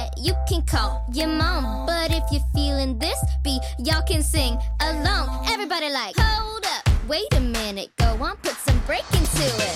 that, you can call your mom. But if you're feeling this beat, y'all can sing along. Everybody like, hold up, wait a minute, go on, put some break into it.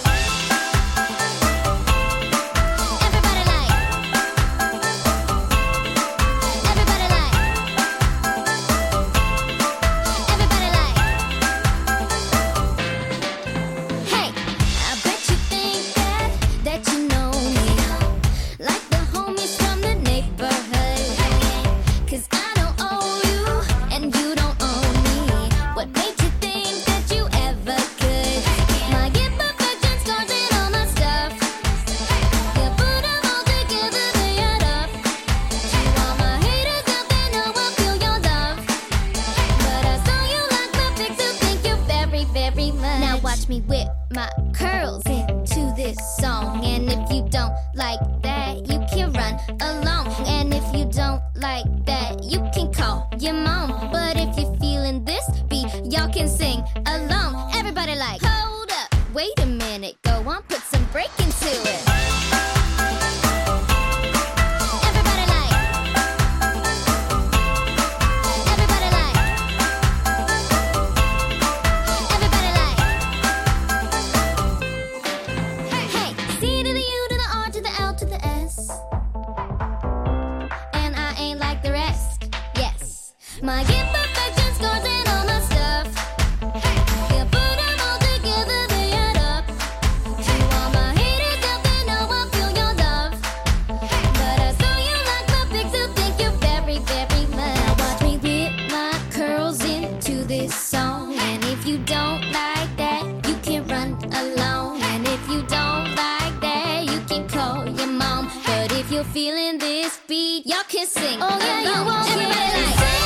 Me whip my curls into this song. And if you don't like that, you can run along. And if you don't like that, you can call your mom. But if you're feeling this beat, y'all can sing along. Everybody like, hold up, wait a minute, go on, put some break into it. My get perfection scores and all my stuff. You put them all together, they add up. To all my haters out there, know I feel your love. But I saw you like my pics, so thank you very, very much. Now watch me whip my curls into this song. And if you don't like that, you can run along. And if you don't like that, you can call your mom. But if you're feeling this beat, y'all can sing. Oh yeah, you won't. Everybody like,